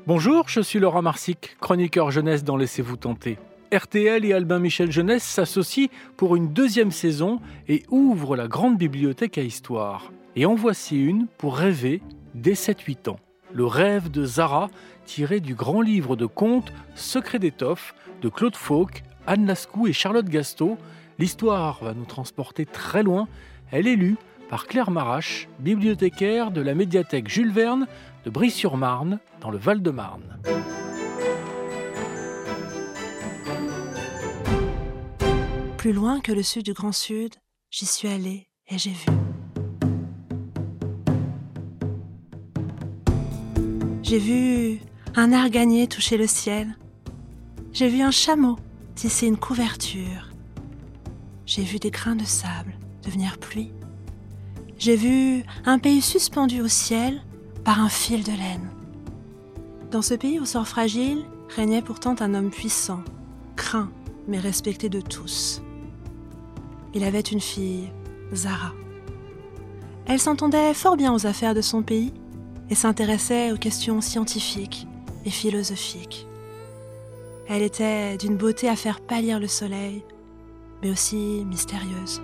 Bonjour, je suis Laurent Marsic, chroniqueur jeunesse dans Laissez-vous tenter. RTL et Albin Michel Jeunesse s'associent pour une deuxième saison et ouvrent la grande bibliothèque à histoire. Et en voici une pour rêver dès 7-8 ans. Le rêve de Zara, tiré du grand livre de contes Secret d'étoffe de Claude Fauque, Anne Lascaux et Charlotte Gasteau. L'histoire va nous transporter très loin. Elle est lue par Claire Marache, bibliothécaire de la médiathèque Jules Verne de Brie-sur-Marne, dans le Val-de-Marne. Plus loin que le sud du Grand Sud, j'y suis allée et j'ai vu. J'ai vu un arganier toucher le ciel. J'ai vu un chameau tisser une couverture. J'ai vu des grains de sable devenir pluie. J'ai vu un pays suspendu au ciel par un fil de laine. Dans ce pays au sort fragile, régnait pourtant un homme puissant, craint mais respecté de tous. Il avait une fille, Zara. Elle s'entendait fort bien aux affaires de son pays et s'intéressait aux questions scientifiques et philosophiques. Elle était d'une beauté à faire pâlir le soleil, mais aussi mystérieuse.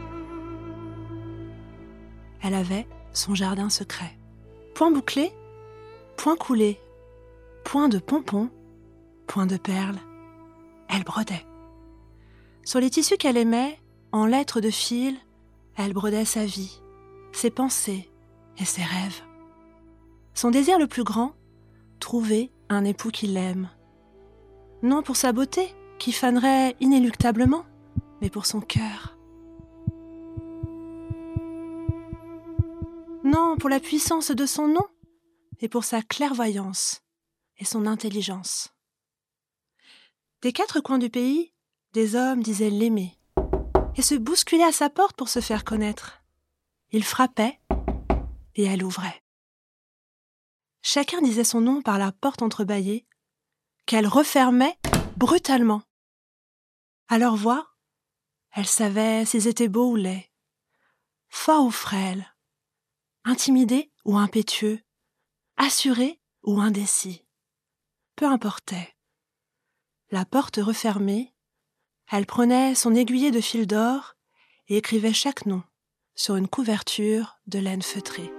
Elle avait son jardin secret. Point bouclé, point coulé, point de pompons, point de perles. Elle brodait. Sur les tissus qu'elle aimait, en lettres de fil, elle brodait sa vie, ses pensées et ses rêves. Son désir le plus grand, trouver un époux qui l'aime. Non pour sa beauté, qui fanerait inéluctablement, mais pour son cœur. Non pour la puissance de son nom, et pour sa clairvoyance et son intelligence. Des quatre coins du pays, des hommes disaient l'aimer, et se bousculaient à sa porte pour se faire connaître. Il frappait, et elle ouvrait. Chacun disait son nom par la porte entrebâillée, qu'elle refermait brutalement. À leur voix, elle savait s'ils étaient beaux ou laids, forts ou frêles, intimidés ou impétueux, assurés ou indécis. Peu importait. La porte refermée, elle prenait son aiguillet de fil d'or et écrivait chaque nom sur une couverture de laine feutrée.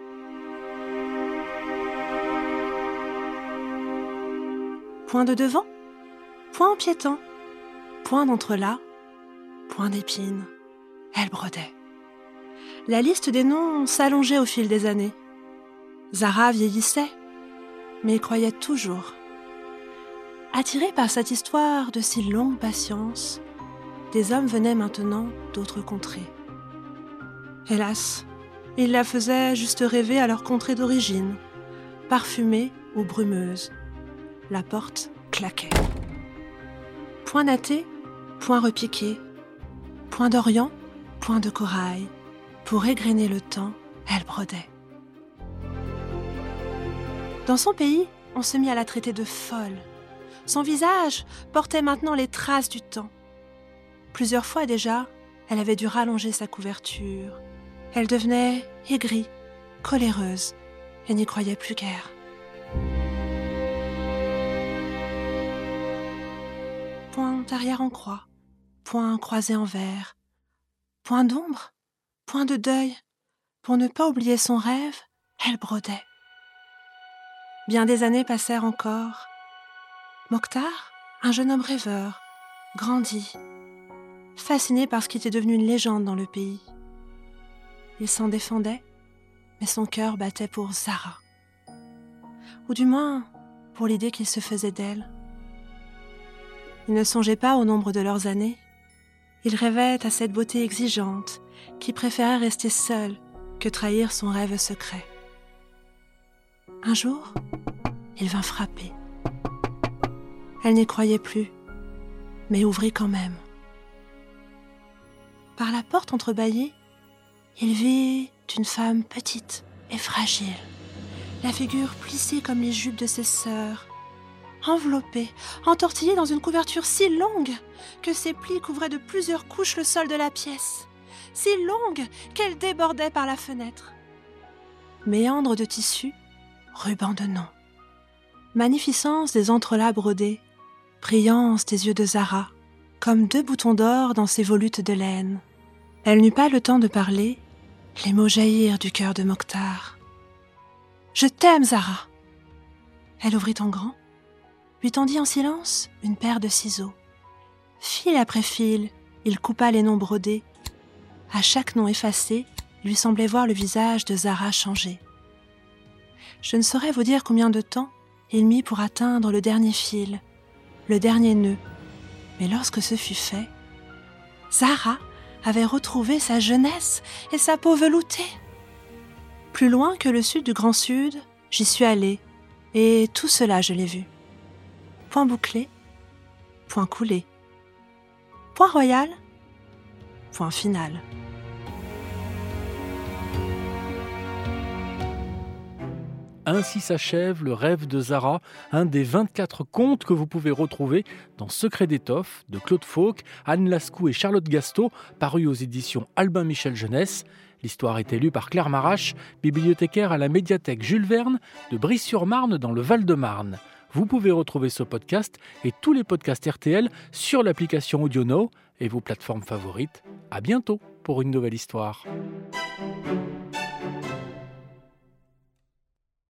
Point de devant, point en piétant, point d'entrelacs, point d'épines. Elle brodait. La liste des noms s'allongeait au fil des années. Zara vieillissait, mais croyait toujours. Attirés par cette histoire de si longue patience, des hommes venaient maintenant d'autres contrées. Hélas, ils la faisaient juste rêver à leur contrée d'origine, parfumée ou brumeuse. La porte claquait. Point natté, point repiqué, point d'Orient, point de corail. Pour égrener le temps, elle brodait. Dans son pays, on se mit à la traiter de folle. Son visage portait maintenant les traces du temps. Plusieurs fois déjà, elle avait dû rallonger sa couverture. Elle devenait aigrie, coléreuse, et n'y croyait plus guère. Point arrière en croix, point croisé en vert, point d'ombre, point de deuil. Pour ne pas oublier son rêve, elle brodait. Bien des années passèrent encore. Mokhtar, un jeune homme rêveur, grandit, fasciné par ce qui était devenu une légende dans le pays. Il s'en défendait, mais son cœur battait pour Zara. Ou du moins, pour l'idée qu'il se faisait d'elle. Il ne songeait pas au nombre de leurs années. Il rêvait à cette beauté exigeante qui préférait rester seule que trahir son rêve secret. Un jour, il vint frapper. Elle n'y croyait plus, mais ouvrit quand même. Par la porte entrebâillée, il vit une femme petite et fragile, la figure plissée comme les jupes de ses sœurs, enveloppée, entortillée dans une couverture si longue que ses plis couvraient de plusieurs couches le sol de la pièce, si longue qu'elle débordait par la fenêtre. Méandre de tissu, ruban de noms. Magnificence des entrelacs brodés, brillance des yeux de Zara, comme 2 boutons d'or dans ses volutes de laine. Elle n'eut pas le temps de parler, les mots jaillirent du cœur de Mokhtar. « Je t'aime, Zara !» Elle ouvrit en grand, lui tendit en silence une paire de ciseaux. Fil après fil, il coupa les noms brodés. À chaque nom effacé, il lui semblait voir le visage de Zara changer. Je ne saurais vous dire combien de temps il mit pour atteindre le dernier fil, le dernier nœud. Mais lorsque ce fut fait, Zara avait retrouvé sa jeunesse et sa peau veloutée. Plus loin que le sud du Grand Sud, j'y suis allée, et tout cela je l'ai vu. Point bouclé, point coulé. Point royal, point final. Ainsi s'achève le rêve de Zara, un des 24 contes que vous pouvez retrouver dans Secret d'étoffe de Claude Fauque, Anne Lascou et Charlotte Gasteau, paru aux éditions Albin Michel Jeunesse. L'histoire est lue par Claire Marache, bibliothécaire à la médiathèque Jules Verne de Bry-sur-Marne dans le Val-de-Marne. Vous pouvez retrouver ce podcast et tous les podcasts RTL sur l'application AudioNow et vos plateformes favorites. À bientôt pour une nouvelle histoire.